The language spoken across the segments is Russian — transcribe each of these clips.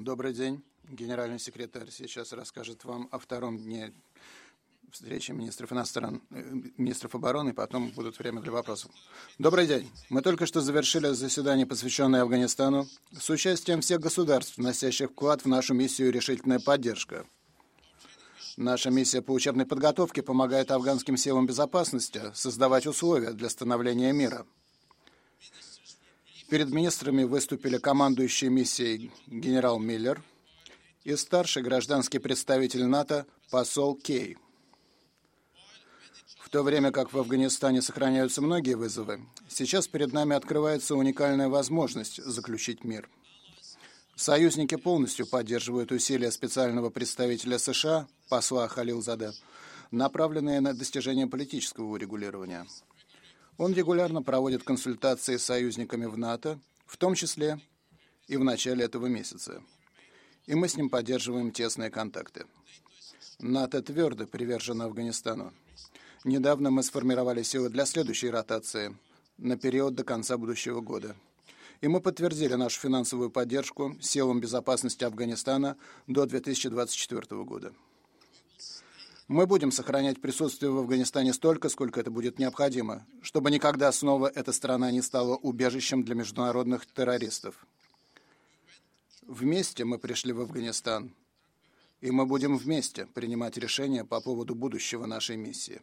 Добрый день. Генеральный секретарь сейчас расскажет вам о втором дне встречи министров обороны, и потом будет время для вопросов. Добрый день. Мы только что завершили заседание, посвященное Афганистану, с участием всех государств, вносящих вклад в нашу миссию «Решительная поддержка». Наша миссия по учебной подготовке помогает афганским силам безопасности создавать условия для становления мира. Перед министрами выступили командующий миссией генерал Миллер и старший гражданский представитель НАТО посол Кей. В то время как в Афганистане сохраняются многие вызовы, сейчас перед нами открывается уникальная возможность заключить мир. Союзники полностью поддерживают усилия специального представителя США, посла Халилзаде, направленные на достижение политического урегулирования. Он регулярно проводит консультации с союзниками в НАТО, в том числе и в начале этого месяца. И мы с ним поддерживаем тесные контакты. НАТО твердо привержено Афганистану. Недавно мы сформировали силы для следующей ротации на период до конца будущего года. И мы подтвердили нашу финансовую поддержку силам безопасности Афганистана до 2024 года. Мы будем сохранять присутствие в Афганистане столько, сколько это будет необходимо, чтобы никогда снова эта страна не стала убежищем для международных террористов. Вместе мы пришли в Афганистан, и мы будем вместе принимать решения по поводу будущего нашей миссии.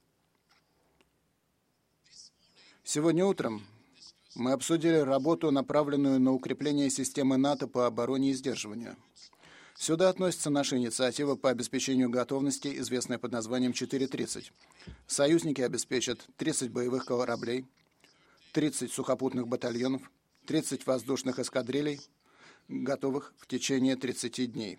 Сегодня утром мы обсудили работу, направленную на укрепление системы НАТО по обороне и сдерживанию. Сюда относится наша инициатива по обеспечению готовности, известная под названием 4.30. Союзники обеспечат 30 боевых кораблей, 30 сухопутных батальонов, 30 воздушных эскадрилей, готовых в течение 30 дней.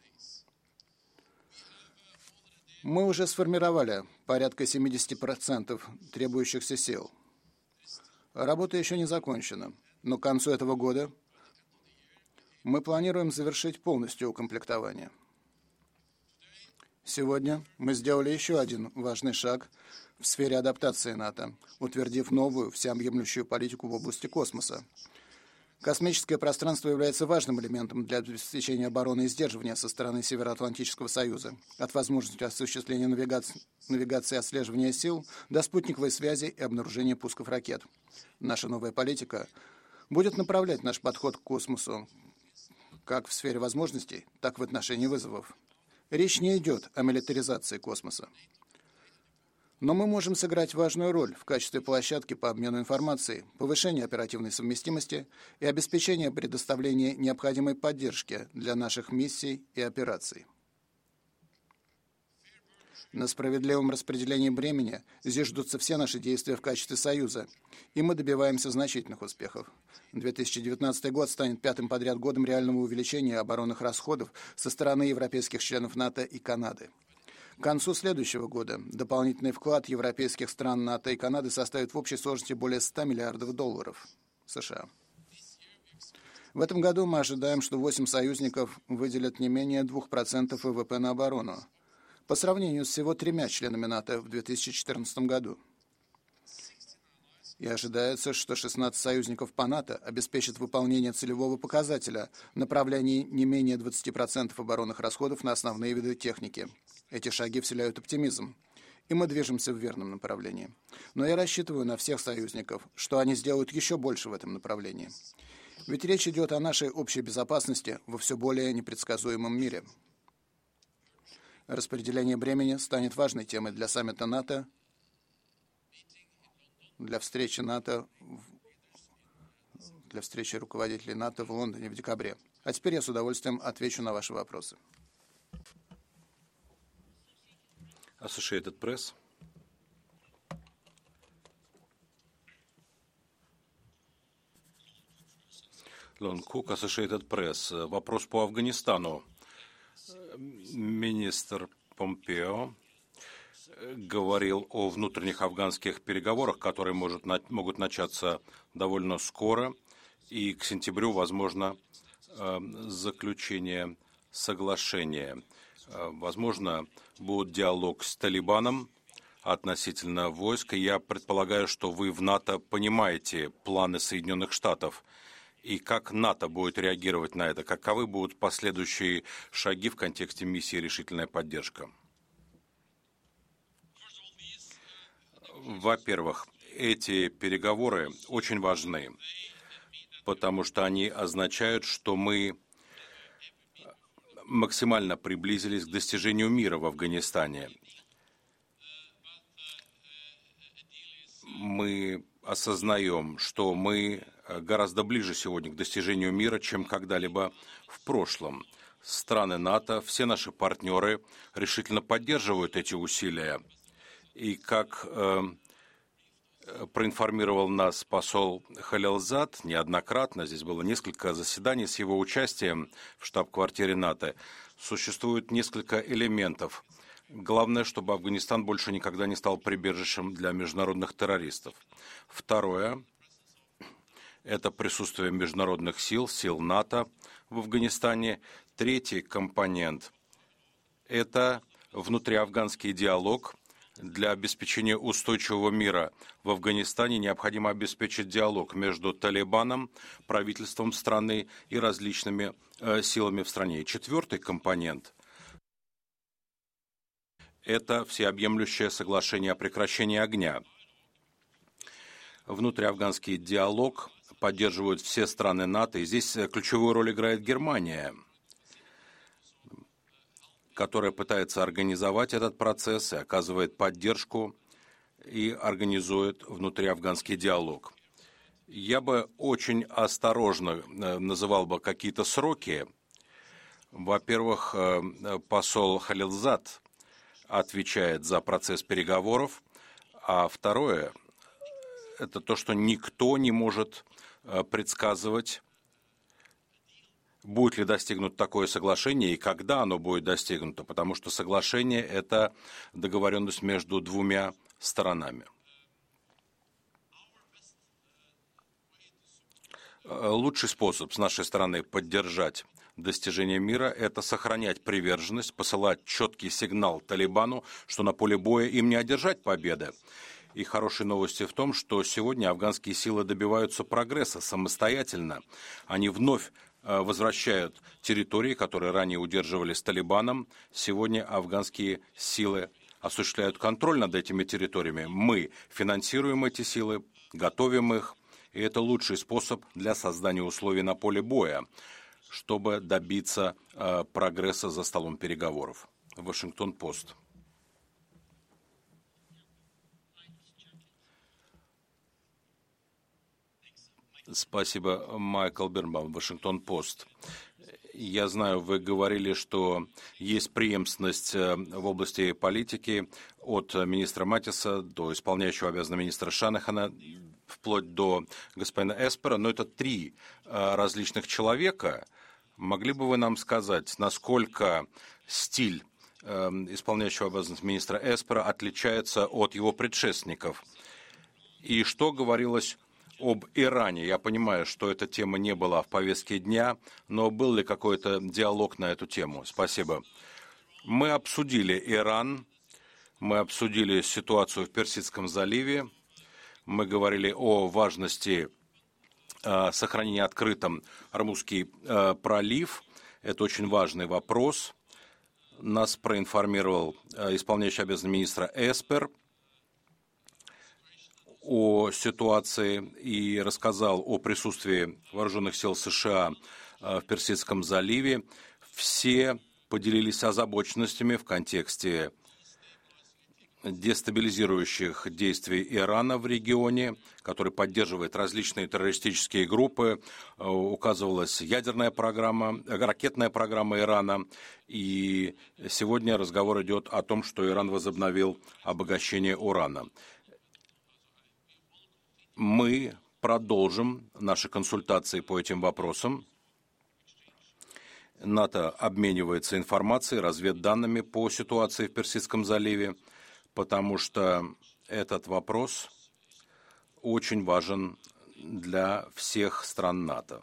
Мы уже сформировали порядка 70% требующихся сил. Работа еще не закончена, но к концу этого года мы планируем завершить полностью укомплектование. Сегодня мы сделали еще один важный шаг в сфере адаптации НАТО, утвердив новую всеобъемлющую политику в области космоса. Космическое пространство является важным элементом для обеспечения обороны и сдерживания со стороны Североатлантического Союза, от возможности осуществления навигации и отслеживания сил до спутниковой связи и обнаружения пусков ракет. Наша новая политика будет направлять наш подход к космосу как в сфере возможностей, так и в отношении вызовов. Речь не идет о милитаризации космоса. Но мы можем сыграть важную роль в качестве площадки по обмену информацией, повышению оперативной совместимости и обеспечения предоставления необходимой поддержки для наших миссий и операций. На справедливом распределении бремени зиждутся все наши действия в качестве Союза, и мы добиваемся значительных успехов. 2019 год станет пятым подряд годом реального увеличения оборонных расходов со стороны европейских членов НАТО и Канады. К концу следующего года дополнительный вклад европейских стран НАТО и Канады составит в общей сложности более 100 миллиардов долларов США. В этом году мы ожидаем, что 8 союзников выделят не менее 2% ВВП на оборону, по сравнению с всего 3 членами НАТО в 2014 году. И ожидается, что 16 союзников по НАТО обеспечат выполнение целевого показателя в направлении не менее 20% оборонных расходов на основные виды техники. Эти шаги вселяют оптимизм, и мы движемся в верном направлении. Но я рассчитываю на всех союзников, что они сделают еще больше в этом направлении. Ведь речь идет о нашей общей безопасности во все более непредсказуемом мире. Распределение бремени станет важной темой для саммита НАТО, для встречи руководителей НАТО в Лондоне в декабре. А теперь я с удовольствием отвечу на ваши вопросы. Associated Press. Лон Кук, Associated Press. Вопрос по Афганистану. Министр Помпео говорил о внутренних афганских переговорах, которые могут начаться довольно скоро, и к сентябрю возможно заключение соглашения. Возможно, будет диалог с Талибаном относительно войск. Я предполагаю, что вы в НАТО понимаете планы Соединенных Штатов. И как НАТО будет реагировать на это? Каковы будут последующие шаги в контексте миссии «Решительная поддержка»? Во-первых, эти переговоры очень важны, потому что они означают, что мы максимально приблизились к достижению мира в Афганистане. Мы осознаем, что мы гораздо ближе сегодня к достижению мира, чем когда-либо в прошлом. Страны НАТО, все наши партнеры решительно поддерживают эти усилия. И как проинформировал нас посол Халилзад неоднократно, здесь было несколько заседаний с его участием в штаб-квартире НАТО, существует несколько элементов. Главное, чтобы Афганистан больше никогда не стал прибежищем для международных террористов. Второе – это присутствие международных сил, сил НАТО в Афганистане. Третий компонент – это внутриафганский диалог. Для обеспечения устойчивого мира в Афганистане необходимо обеспечить диалог между Талибаном, правительством страны и различными силами в стране. И четвертый компонент – это всеобъемлющее соглашение о прекращении огня. Внутриафганский диалог поддерживают все страны НАТО, и здесь ключевую роль играет Германия, которая пытается организовать этот процесс и оказывает поддержку и организует внутриафганский диалог. Я бы очень осторожно называл бы какие-то сроки. Во-первых, посол Халилзад отвечает за процесс переговоров, а второе – это то, что никто не может предсказывать, будет ли достигнуто такое соглашение и когда оно будет достигнуто, потому что соглашение – это договоренность между двумя сторонами. Лучший способ с нашей стороны поддержать достижение мира – это сохранять приверженность, посылать четкий сигнал Талибану, что на поле боя им не одержать победы. И хорошие новости в том, что сегодня афганские силы добиваются прогресса самостоятельно. Они вновь возвращают территории, которые ранее удерживались Талибаном. Сегодня афганские силы осуществляют контроль над этими территориями. Мы финансируем эти силы, готовим их, и это лучший способ для создания условий на поле боя, чтобы добиться прогресса за столом переговоров. Вашингтон-Пост. Спасибо, Майкл Бирнбаум, Вашингтон-Пост. Я знаю, вы говорили, что есть преемственность в области политики от министра Матиса до исполняющего обязанности министра Шанахана, вплоть до господина Эспера, но это три различных человека. Могли бы вы нам сказать, насколько стиль исполняющего обязанности министра Эспера отличается от его предшественников? И что говорилось об Иране? Я понимаю, что эта тема не была в повестке дня, но был ли какой-то диалог на эту тему? Спасибо. Мы обсудили Иран, мы обсудили ситуацию в Персидском заливе, мы говорили о важности сохранения открытым Ормузский пролив. Это очень важный вопрос. Нас проинформировал исполняющий обязанности министра Эспер о ситуации и рассказал о присутствии вооруженных сил США в Персидском заливе. Все поделились озабоченностями в контексте дестабилизирующих действий Ирана в регионе, который поддерживает различные террористические группы. Указывалась ядерная программа, ракетная программа Ирана. И сегодня разговор идет о том, что Иран возобновил обогащение урана. Мы продолжим наши консультации по этим вопросам. НАТО обменивается информацией, разведданными по ситуации в Персидском заливе, потому что этот вопрос очень важен для всех стран НАТО.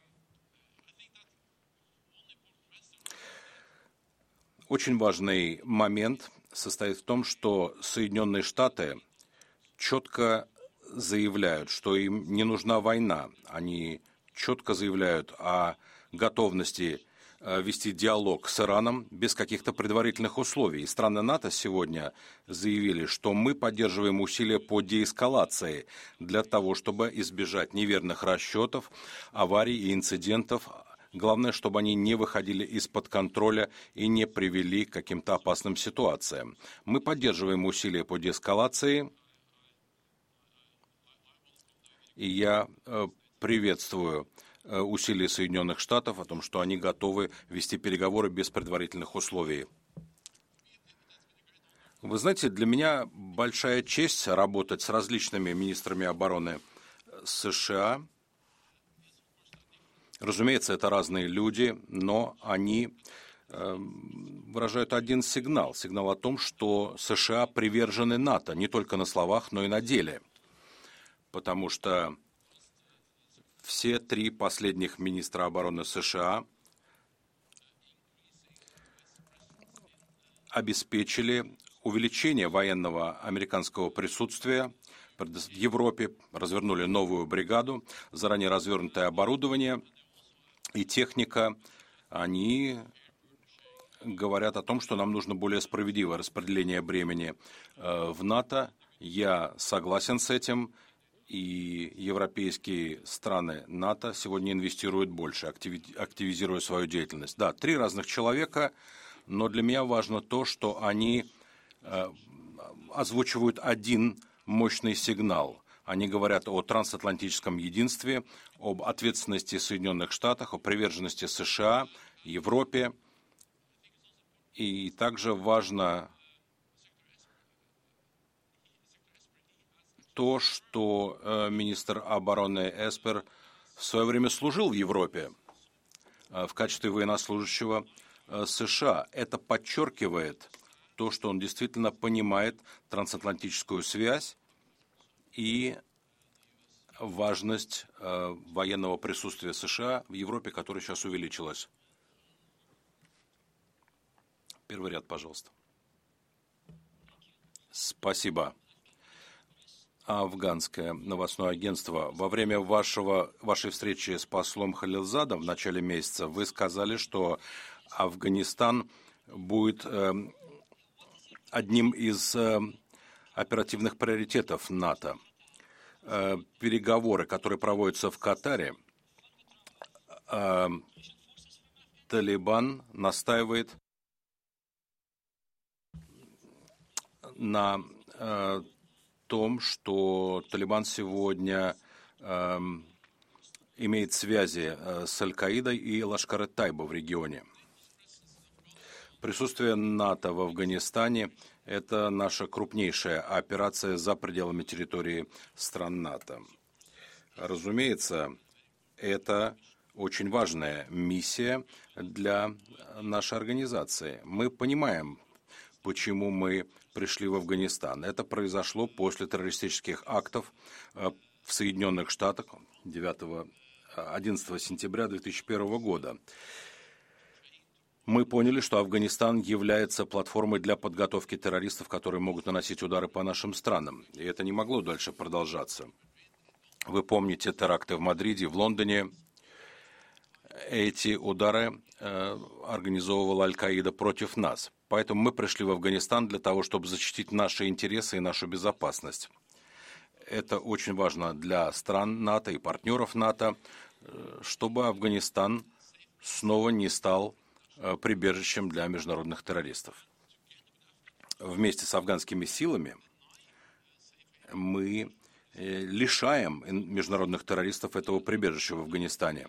Очень важный момент состоит в том, что Соединенные Штаты четко заявляют, что им не нужна война. Они четко заявляют о готовности вести диалог с Ираном без каких-то предварительных условий. И страны НАТО сегодня заявили, что мы поддерживаем усилия по деэскалации для того, чтобы избежать неверных расчетов, аварий и инцидентов. Главное, чтобы они не выходили из-под контроля и не привели к каким-то опасным ситуациям. Мы поддерживаем усилия по деэскалации, и я приветствую усилия Соединенных Штатов о том, что они готовы вести переговоры без предварительных условий. Вы знаете, для меня большая честь работать с различными министрами обороны США. Разумеется, это разные люди, но они выражают один сигнал. Сигнал о том, что США привержены НАТО не только на словах, но и на деле. Потому что все три последних министра обороны США обеспечили увеличение военного американского присутствия в Европе, развернули новую бригаду, заранее развернутое оборудование и техника. Они говорят о том, что нам нужно более справедливое распределение бремени в НАТО. Я согласен с этим. И европейские страны НАТО сегодня инвестируют больше, активизируя свою деятельность. Да, три разных человека, но для меня важно то, что они озвучивают один мощный сигнал. Они говорят о трансатлантическом единстве, об ответственности Соединенных Штатов, о приверженности США, Европе. И также важно то, что министр обороны Эспер в свое время служил в Европе в качестве военнослужащего США. Это подчеркивает то, что он действительно понимает трансатлантическую связь и важность военного присутствия США в Европе, которое сейчас увеличилось. Первый ряд, пожалуйста. Спасибо. Афганское новостное агентство. Во время вашей встречи с послом Халилзадом в начале месяца вы сказали, что Афганистан будет одним из оперативных приоритетов НАТО. Переговоры, которые проводятся в Катаре, Талибан настаивает на том, что Талибан сегодня имеет связи с Аль-Каидой и Лашкар-э-Тайба в регионе. Присутствие НАТО в Афганистане – это наша крупнейшая операция за пределами территории стран НАТО. Разумеется, это очень важная миссия для нашей организации. Мы понимаем, почему мы пришли в Афганистан. Это произошло после террористических актов в Соединенных Штатах 11 сентября 2001 года. Мы поняли, что Афганистан является платформой для подготовки террористов, которые могут наносить удары по нашим странам. И это не могло дальше продолжаться. Вы помните теракты в Мадриде, в Лондоне. Эти удары организовывала Аль-Каида против нас. Поэтому мы пришли в Афганистан для того, чтобы защитить наши интересы и нашу безопасность. Это очень важно для стран НАТО и партнеров НАТО, чтобы Афганистан снова не стал прибежищем для международных террористов. Вместе с афганскими силами мы лишаем международных террористов этого прибежища в Афганистане.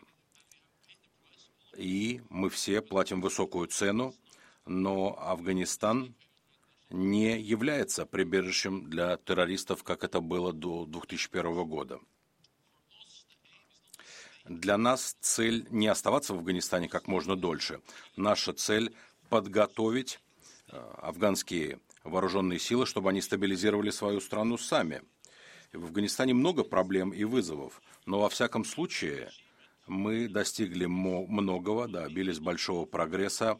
И мы все платим высокую цену, но Афганистан не является прибежищем для террористов, как это было до 2001 года. Для нас цель не оставаться в Афганистане как можно дольше. Наша цель – подготовить афганские вооруженные силы, чтобы они стабилизировали свою страну сами. В Афганистане много проблем и вызовов, но во всяком случае мы достигли многого, добились большого прогресса.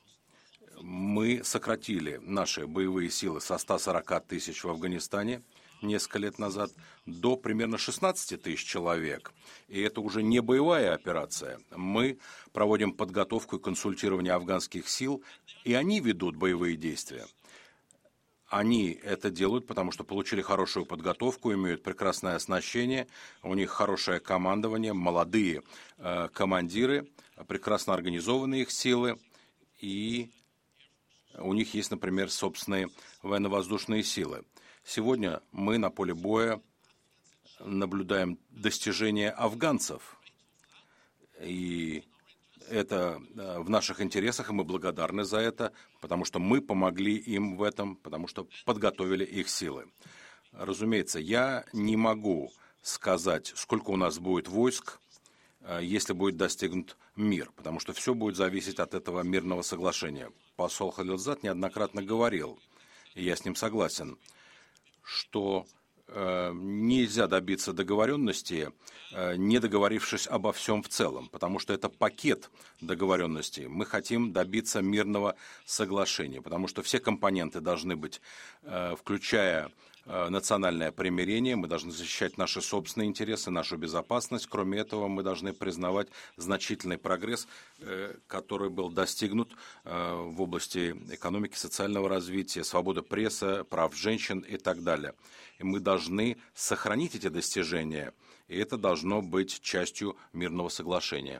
Мы сократили наши боевые силы со 140 тысяч в Афганистане несколько лет назад, до примерно 16 тысяч человек. И это уже не боевая операция. Мы проводим подготовку и консультирование афганских сил, и они ведут боевые действия. Они это делают, потому что получили хорошую подготовку, имеют прекрасное оснащение, у них хорошее командование, молодые командиры, прекрасно организованные их силы, и у них есть, например, собственные военно-воздушные силы. Сегодня мы на поле боя наблюдаем достижения афганцев, и это в наших интересах, и мы благодарны за это, потому что мы помогли им в этом, потому что подготовили их силы. Разумеется, я не могу сказать, сколько у нас будет войск, если будет достигнут мир, потому что все будет зависеть от этого мирного соглашения. Посол Халилзад неоднократно говорил, и я с ним согласен, что нельзя добиться договоренности, не договорившись обо всем в целом, потому что это пакет договоренностей. Мы хотим добиться мирного соглашения, потому что все компоненты должны быть, включая национальное примирение, мы должны защищать наши собственные интересы, нашу безопасность. Кроме этого, мы должны признавать значительный прогресс, который был достигнут в области экономики, социального развития, свободы прессы, прав женщин и так далее. И мы должны сохранить эти достижения, и это должно быть частью мирного соглашения.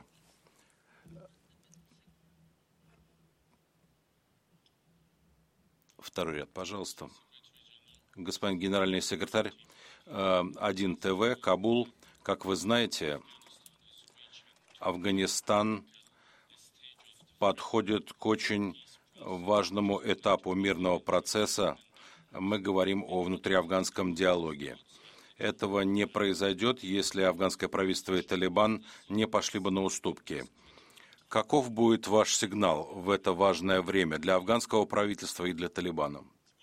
Второй ряд, пожалуйста. Господин генеральный секретарь, 1 ТВ, Кабул. Как вы знаете, Афганистан подходит к очень важному этапу мирного процесса. Мы говорим о внутриафганском диалоге. Этого не произойдет, если афганское правительство и Талибан не пошли бы на уступки. Каков будет ваш сигнал в это важное время для афганского правительства и для Талибана?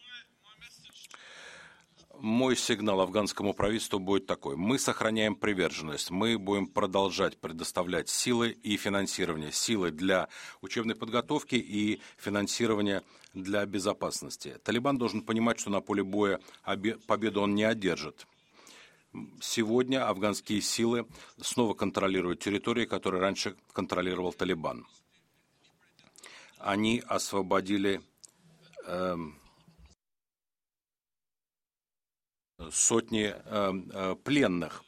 Мой сигнал афганскому правительству будет такой. Мы сохраняем приверженность, мы будем продолжать предоставлять силы и финансирование. Силы для учебной подготовки и финансирования для безопасности. Талибан должен понимать, что на поле боя победу он не одержит. Сегодня афганские силы снова контролируют территории, которые раньше контролировал Талибан. Они освободили сотни пленных.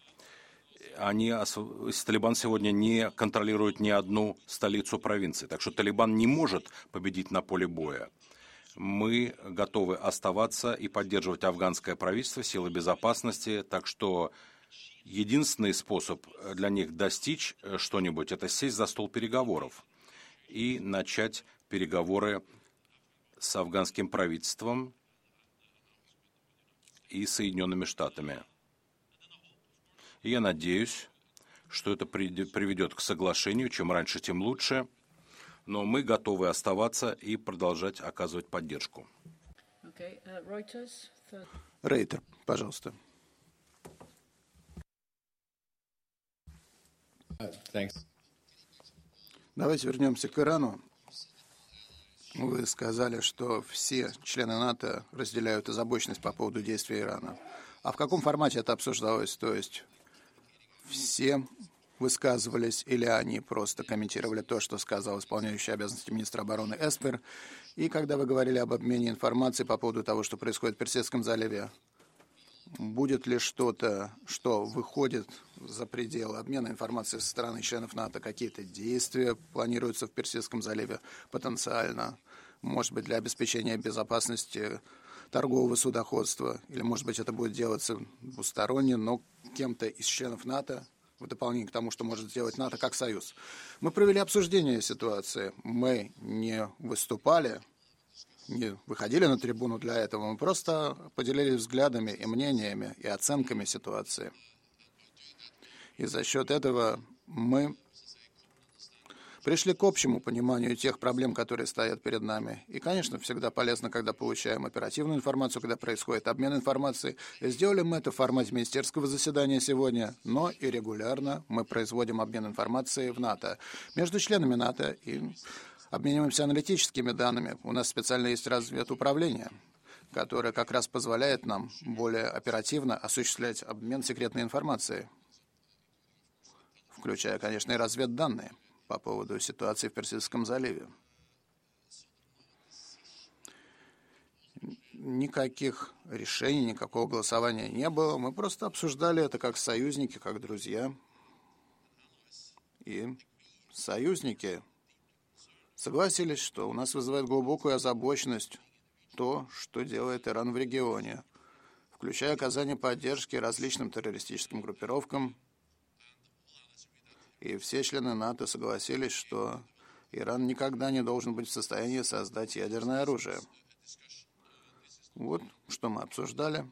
Талибан сегодня не контролирует ни одну столицу провинции. Так что Талибан не может победить на поле боя. Мы готовы оставаться и поддерживать афганское правительство, силы безопасности. Так что единственный способ для них достичь что-нибудь – это сесть за стол переговоров и начать переговоры с афганским правительством и Соединенными Штатами. И я надеюсь, что это приведет к соглашению, чем раньше, тем лучше, но мы готовы оставаться и продолжать оказывать поддержку. Рейтер, пожалуйста. Давайте вернемся к Ирану. Вы сказали, что все члены НАТО разделяют озабоченность по поводу действий Ирана. А в каком формате это обсуждалось? То есть все высказывались или они просто комментировали то, что сказал исполняющий обязанности министра обороны Эспер? И когда вы говорили об обмене информацией по поводу того, что происходит в Персидском заливе, будет ли что-то, что выходит за пределы обмена информацией со стороны членов НАТО? Какие-то действия планируются в Персидском заливе потенциально? Может быть, для обеспечения безопасности торгового судоходства? Или, может быть, это будет делаться двусторонне, но кем-то из членов НАТО, в дополнение к тому, что может сделать НАТО как союз? Мы провели обсуждение ситуации. Мы не выступали, не выходили на трибуну для этого, мы просто поделились взглядами и мнениями, и оценками ситуации. И за счет этого мы пришли к общему пониманию тех проблем, которые стоят перед нами. И, конечно, всегда полезно, когда получаем оперативную информацию, когда происходит обмен информацией. И сделали мы это в формате министерского заседания сегодня, но и регулярно мы производим обмен информацией в НАТО. Между членами НАТО и обмениваемся аналитическими данными. У нас специально есть разведуправление, которая как раз позволяет нам более оперативно осуществлять обмен секретной информацией, включая, конечно, и разведданные по поводу ситуации в Персидском заливе. Никаких решений, никакого голосования не было. Мы просто обсуждали это как союзники, как друзья. И союзники согласились, что у нас вызывает глубокую озабоченность то, что делает Иран в регионе, включая оказание поддержки различным террористическим группировкам. И все члены НАТО согласились, что Иран никогда не должен быть в состоянии создать ядерное оружие. Вот что мы обсуждали.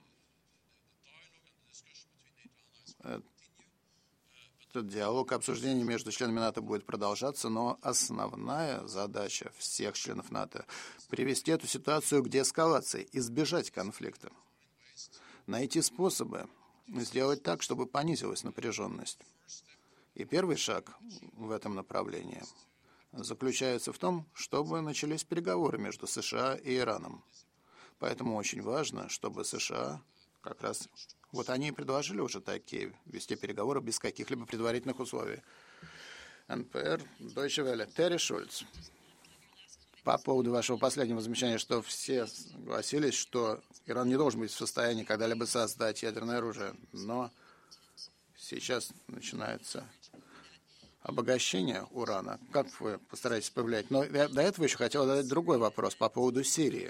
Этот диалог, обсуждение между членами НАТО будет продолжаться, но основная задача всех членов НАТО – привести эту ситуацию к деэскалации, избежать конфликта, найти способы сделать так, чтобы понизилась напряженность. И первый шаг в этом направлении заключается в том, чтобы начались переговоры между США и Ираном. Поэтому очень важно, чтобы США как раз... Вот они и предложили уже такие вести переговоры без каких-либо предварительных условий. НПР, Deutsche Welle, Терри Шульц. По поводу вашего последнего замечания, что все согласились, что Иран не должен быть в состоянии когда-либо создать ядерное оружие. Но сейчас начинается обогащение урана. Как вы постараетесь повлиять? Но я до этого еще хотел задать другой вопрос по поводу Сирии.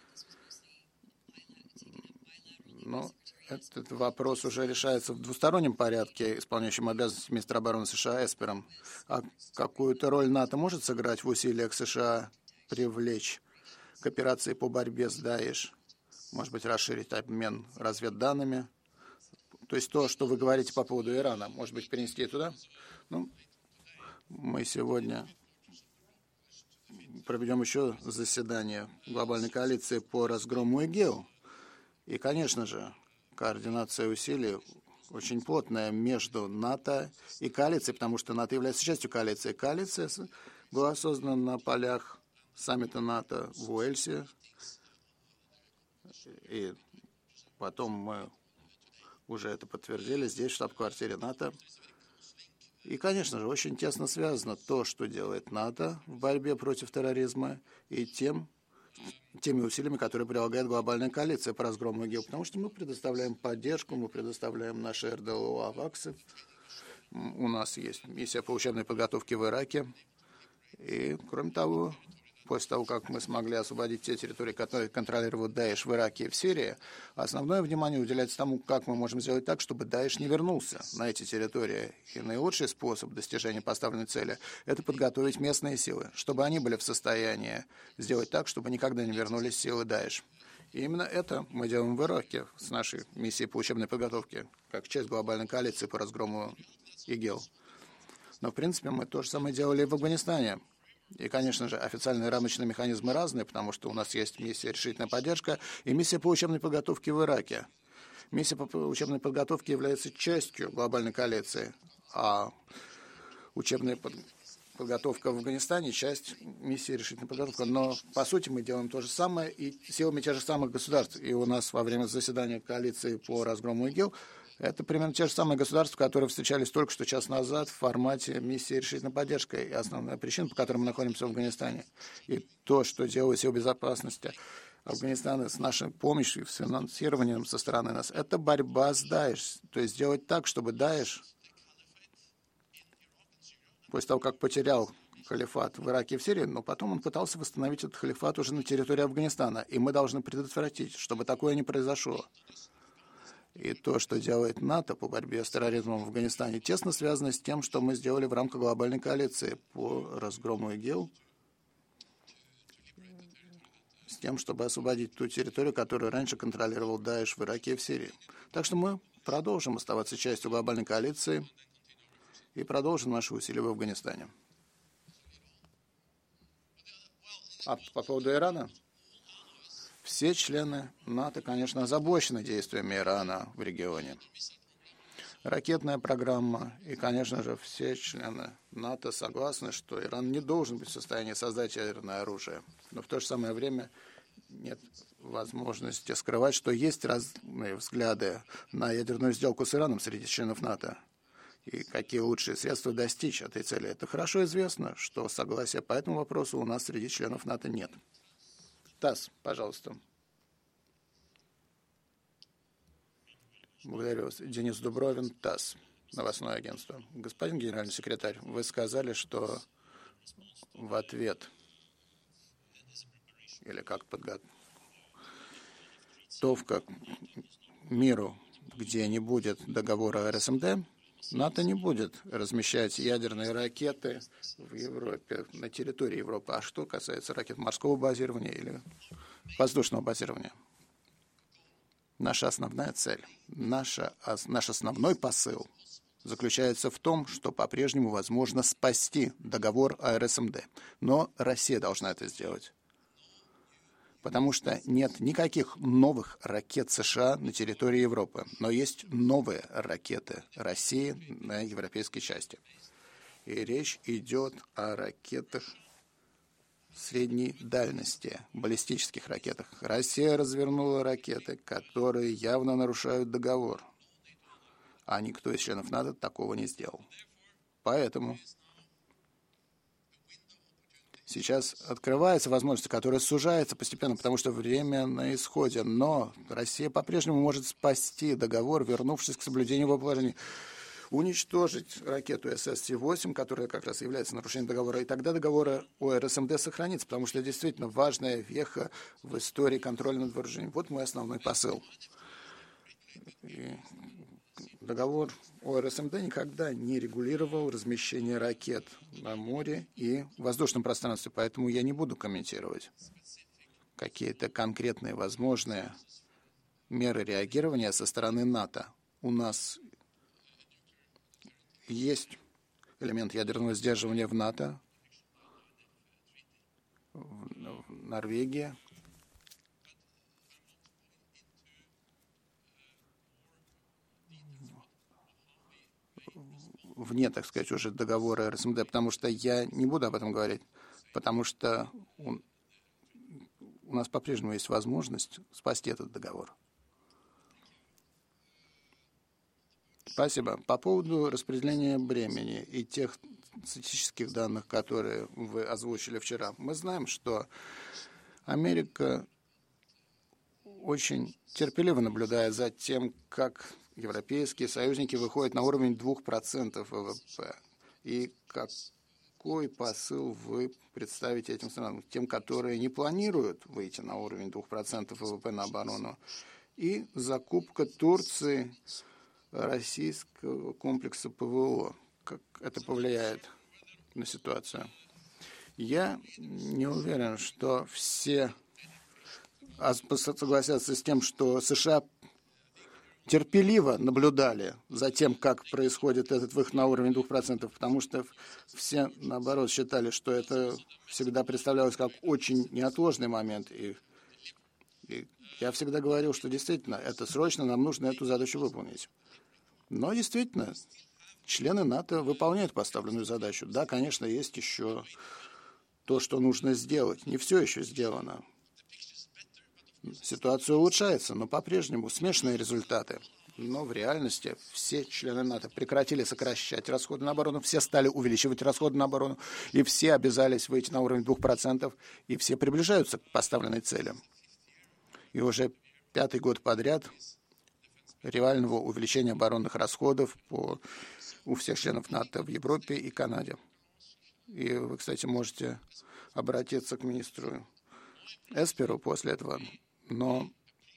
Ну, этот вопрос уже решается в двустороннем порядке, исполняющим обязанности министра обороны США Эспером. А какую-то роль НАТО может сыграть в усилиях США привлечь к операции по борьбе с Даиш? Может быть, расширить обмен разведданными? То есть то, что вы говорите по поводу Ирана, может быть, перенести туда? Ну, мы сегодня проведем еще заседание глобальной коалиции по разгрому ИГИЛ. И, конечно же, координация усилий очень плотная между НАТО и коалицией, потому что НАТО является частью коалиции. Коалиция была создана на полях саммита НАТО в Уэльсе. И потом мы уже это подтвердили здесь, в штаб-квартире НАТО. И, конечно же, очень тесно связано то, что делает НАТО в борьбе против терроризма, и теми усилиями, которые прилагает глобальная коалиция по разгрому ИГИЛ, потому что мы предоставляем поддержку, мы предоставляем наши РДЛО, АВАКСы. У нас есть миссия по учебной подготовке в Ираке. И, кроме того, после того, как мы смогли освободить те территории, которые контролируют Даиш в Ираке и в Сирии, основное внимание уделяется тому, как мы можем сделать так, чтобы Даиш не вернулся на эти территории. И наилучший способ достижения поставленной цели – это подготовить местные силы, чтобы они были в состоянии сделать так, чтобы никогда не вернулись силы Даиш. И именно это мы делаем в Ираке с нашей миссией по учебной подготовке, как часть глобальной коалиции по разгрому ИГИЛ. Но, в принципе, мы то же самое делали и в Афганистане. И, конечно же, официальные рамочные механизмы разные, потому что у нас есть миссия «Решительная поддержка» и миссия по учебной подготовке в Ираке. Миссия по учебной подготовке является частью глобальной коалиции, а учебная подготовка в Афганистане – часть миссии «Решительная подготовка». Но, по сути, мы делаем то же самое и силами тех же самых государств. И у нас во время заседания коалиции по разгрому ИГИЛ это примерно те же самые государства, которые встречались только что час назад в формате миссии «Решительная поддержка». И основная причина, по которой мы находимся в Афганистане, и то, что делают силы безопасности Афганистана с нашей помощью, с финансированием со стороны нас, это борьба с Даиш. То есть сделать так, чтобы Даиш, после того, как потерял халифат в Ираке и в Сирии, но потом он пытался восстановить этот халифат уже на территории Афганистана. И мы должны предотвратить, чтобы такое не произошло. И то, что делает НАТО по борьбе с терроризмом в Афганистане, тесно связано с тем, что мы сделали в рамках глобальной коалиции по разгрому ИГИЛ, с тем, чтобы освободить ту территорию, которую раньше контролировал Даиш в Ираке и в Сирии. Так что мы продолжим оставаться частью глобальной коалиции и продолжим наши усилия в Афганистане. А по поводу Ирана? Все члены НАТО, конечно, озабочены действиями Ирана в регионе. Ракетная программа и, конечно же, все члены НАТО согласны, что Иран не должен быть в состоянии создать ядерное оружие. Но в то же самое время нет возможности скрывать, что есть разные взгляды на ядерную сделку с Ираном среди членов НАТО. И какие лучшие средства достичь этой цели. Это хорошо известно, что согласия по этому вопросу у нас среди членов НАТО нет. ТАСС, пожалуйста. Благодарю вас. Денис Дубровин, ТАСС, новостное агентство. Господин генеральный секретарь, вы сказали, что в ответ или как подготовка к миру, где не будет договора РСМД, НАТО не будет размещать ядерные ракеты в Европе, на территории Европы. А что касается ракет морского базирования или воздушного базирования? Наша основная цель, наш основной посыл заключается в том, что по-прежнему возможно спасти договор о РСМД. Но Россия должна это сделать. Потому что нет никаких новых ракет США на территории Европы, но есть новые ракеты России на европейской части. И речь идет о ракетах средней дальности, баллистических ракетах. Россия развернула ракеты, которые явно нарушают договор, а никто из членов НАТО такого не сделал. Поэтому сейчас открывается возможность, которая сужается постепенно, потому что время на исходе. Но Россия по-прежнему может спасти договор, вернувшись к соблюдению его положений, уничтожить ракету СС-8, которая как раз является нарушением договора, и тогда договор о РСМД сохранится, потому что это действительно важная веха в истории контроля над вооружением. Вот мой основной посыл. И договор о РСМД никогда не регулировал размещение ракет на море и воздушном пространстве, поэтому я не буду комментировать какие-то конкретные возможные меры реагирования со стороны НАТО. У нас есть элемент ядерного сдерживания в НАТО, в Норвегии. Вне, так сказать, уже договора РСМД, потому что я не буду об этом говорить, потому что у нас по-прежнему есть возможность спасти этот договор. Спасибо. По поводу распределения бремени и тех статистических данных, которые вы озвучили вчера, мы знаем, что Америка очень терпеливо наблюдает за тем, как европейские союзники выходят на уровень 2% ВВП. И какой посыл вы представите этим странам, тем, которые не планируют выйти на уровень 2% ВВП на оборону, и закупка Турции российского комплекса ПВО? Как это повлияет на ситуацию? Я не уверен, что все согласятся с тем, что США терпеливо наблюдали за тем, как происходит этот выход на уровень 2%, потому что все, наоборот, считали, что это всегда представлялось как очень неотложный момент. И я всегда говорил, что действительно это срочно, нам нужно эту задачу выполнить. Но действительно, члены НАТО выполняют поставленную задачу. Да, конечно, есть еще то, что нужно сделать. Не все еще сделано. Ситуация улучшается, но по-прежнему смешанные результаты. Но в реальности все члены НАТО прекратили сокращать расходы на оборону, все стали увеличивать расходы на оборону, и все обязались выйти на уровень 2%, и все приближаются к поставленной цели. И уже 5-й год подряд реального увеличения оборонных расходов у всех членов НАТО в Европе и Канаде. И вы, кстати, можете обратиться к министру Эсперу после этого. Но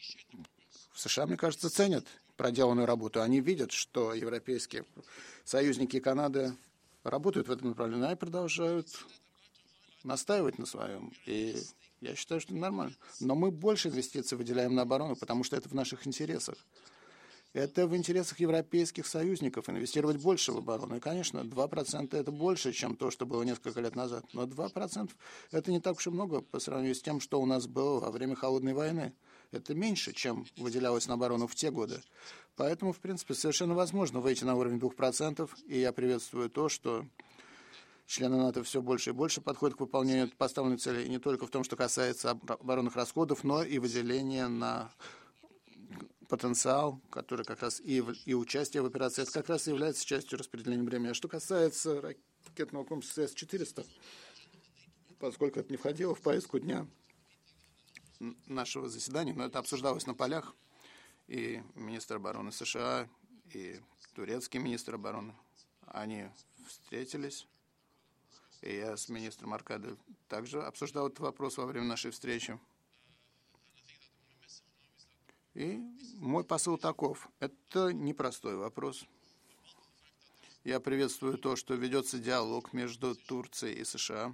в США, мне кажется, ценят проделанную работу. Они видят, что европейские союзники Канады работают в этом направлении и продолжают настаивать на своем. И я считаю, что это нормально. Но мы больше инвестиций выделяем на оборону, потому что это в наших интересах. Это в интересах европейских союзников инвестировать больше в оборону. И, конечно, 2% это больше, чем то, что было несколько лет назад. Но 2% это не так уж и много по сравнению с тем, что у нас было во время Холодной войны. Это меньше, чем выделялось на оборону в те годы. Поэтому, в принципе, совершенно возможно выйти на уровень 2%. И я приветствую то, что члены НАТО все больше и больше подходят к выполнению поставленной цели, и не только в том, что касается оборонных расходов, но и выделения на потенциал, который как раз и участие в операции, это как раз и является частью распределения времени. А что касается ракетного комплекса С-400, поскольку это не входило в повестку дня нашего заседания, но это обсуждалось на полях, и министр обороны США, и турецкий министр обороны, они встретились, и я с министром Аркадой также обсуждал этот вопрос во время нашей встречи. И мой посыл таков. Это непростой вопрос. Я приветствую то, что ведется диалог между Турцией и США,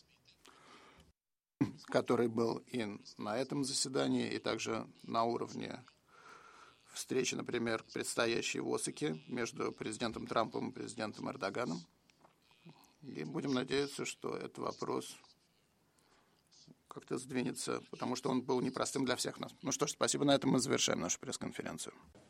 который был и на этом заседании, и также на уровне встречи, например, предстоящей в Осаке между президентом Трампом и президентом Эрдоганом. И будем надеяться, что этот вопрос как-то сдвинется, потому что он был непростым для всех нас. Ну что ж, спасибо. На этом мы завершаем нашу пресс-конференцию.